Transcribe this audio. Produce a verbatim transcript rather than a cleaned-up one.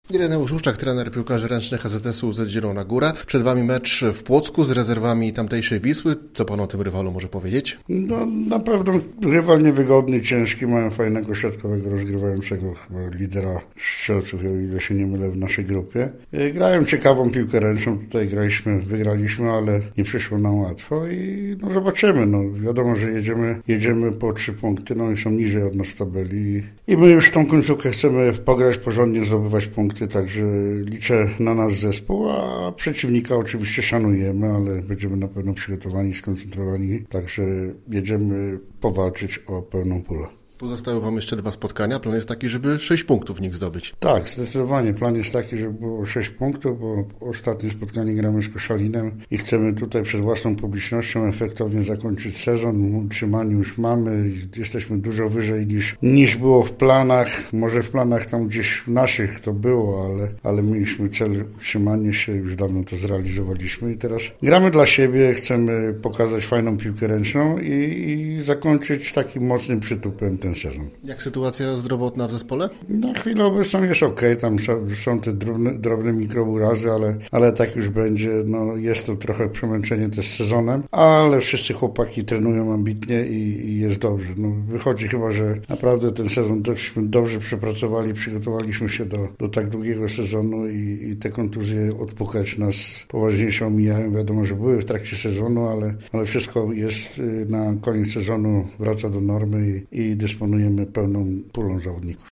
Ireneusz Łuszczak, trener piłkarzy ręcznych A Z S-u U Z Zielona Góra. Przed Wami mecz w Płocku z rezerwami tamtejszej Wisły. Co Pan o tym rywalu może powiedzieć? No, na pewno rywal niewygodny, ciężki. Mają fajnego środkowego rozgrywającego, chyba lidera strzelców, o ile się nie mylę, w naszej grupie. Grają ciekawą piłkę ręczną. Tutaj graliśmy, wygraliśmy, ale nie przyszło nam łatwo i no zobaczymy. No, wiadomo, że jedziemy, jedziemy po trzy punkty, no i są niżej od nas w tabeli. I my już tą końcówkę chcemy pograć porządnie, zdobywać punkty. Także liczę na nas zespół, a przeciwnika oczywiście szanujemy, ale będziemy na pewno przygotowani, skoncentrowani, także jedziemy powalczyć o pełną pulę. Pozostały Wam jeszcze dwa spotkania. Plan jest taki, żeby sześć punktów w nich zdobyć. Tak, zdecydowanie. Plan jest taki, żeby było sześć punktów, bo ostatnie spotkanie gramy z Koszalinem i chcemy tutaj przed własną publicznością efektownie zakończyć sezon. Utrzymanie już mamy. Jesteśmy dużo wyżej niż, niż było w planach. Może w planach tam gdzieś naszych to było, ale, ale mieliśmy cel utrzymanie się. Już dawno to zrealizowaliśmy i teraz gramy dla siebie. Chcemy pokazać fajną piłkę ręczną i, i zakończyć takim mocnym przytupem ten sezon. Jak sytuacja zdrowotna w zespole? Na chwilę obecną jest ok, tam są, są te drobne, drobne mikrourazy, ale, ale tak już będzie. No, jest to trochę przemęczenie też sezonem, ale wszyscy chłopaki trenują ambitnie i, i jest dobrze. No, wychodzi chyba, że naprawdę ten sezon dośmy dobrze przepracowali, przygotowaliśmy się do, do tak długiego sezonu i, i te kontuzje odpukać nas poważniejsze omijają. Wiadomo, że były w trakcie sezonu, ale, ale wszystko jest na koniec sezonu, wraca do normy i, i dysponujemy pełną pulą zawodników.